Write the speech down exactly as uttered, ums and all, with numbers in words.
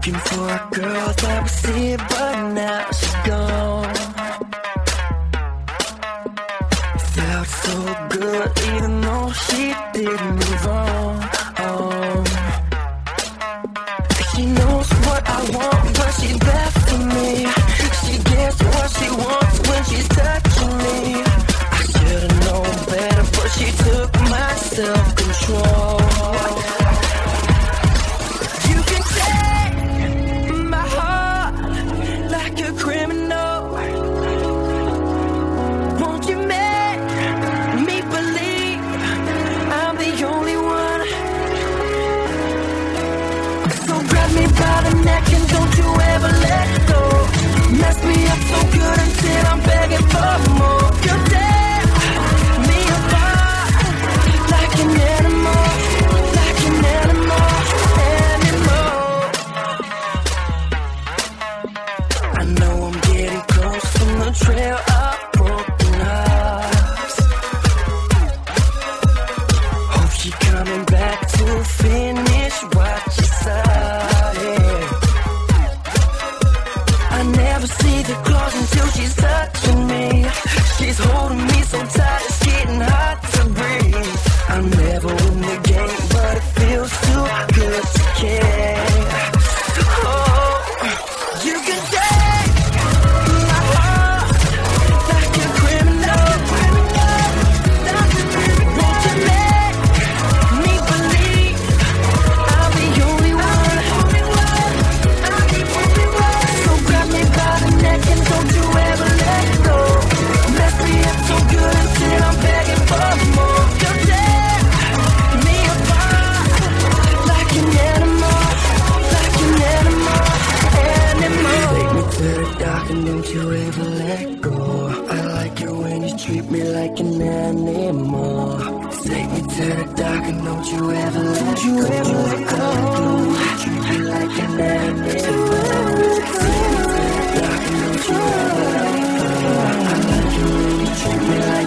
Looking for a girl that was here, but now she's gone. Felt so good, even though she didn't move on. Um, she knows what I want, but she's bad for me. She gets what she wants when she's touching me. I should've known better, but she took my self-control. You can take my heart like a criminal. Won't you make me believe I'm the only one? So grab me by the neck and don't you ever let go. Mess me up so good until I'm begging for more. You tear me apart like an animal, like an animal, animal. I know I'm getting close from the trail of broken hearts. Hope she coming back to finish what she started. I never see the claws until she's touching me. She's holding me so tight, it's getting hard to breathe. I'll never win the game, but it feels too good to care. Oh, you can take my heart like a criminal. Won't you make me believe I'm the only one? So grab me by the neck and don't you ever let go. Mess me up so good until I'm begging for more. You tear me apart like an animal, like an animal, animal. Take me to the dark and don't you ever let go. I like it when you treat me like an animal. Take me to the dark and don't you ever let go. I like it when you treat me like an animal. Take me to the dark and don't you ever let go. I like it when you treat me like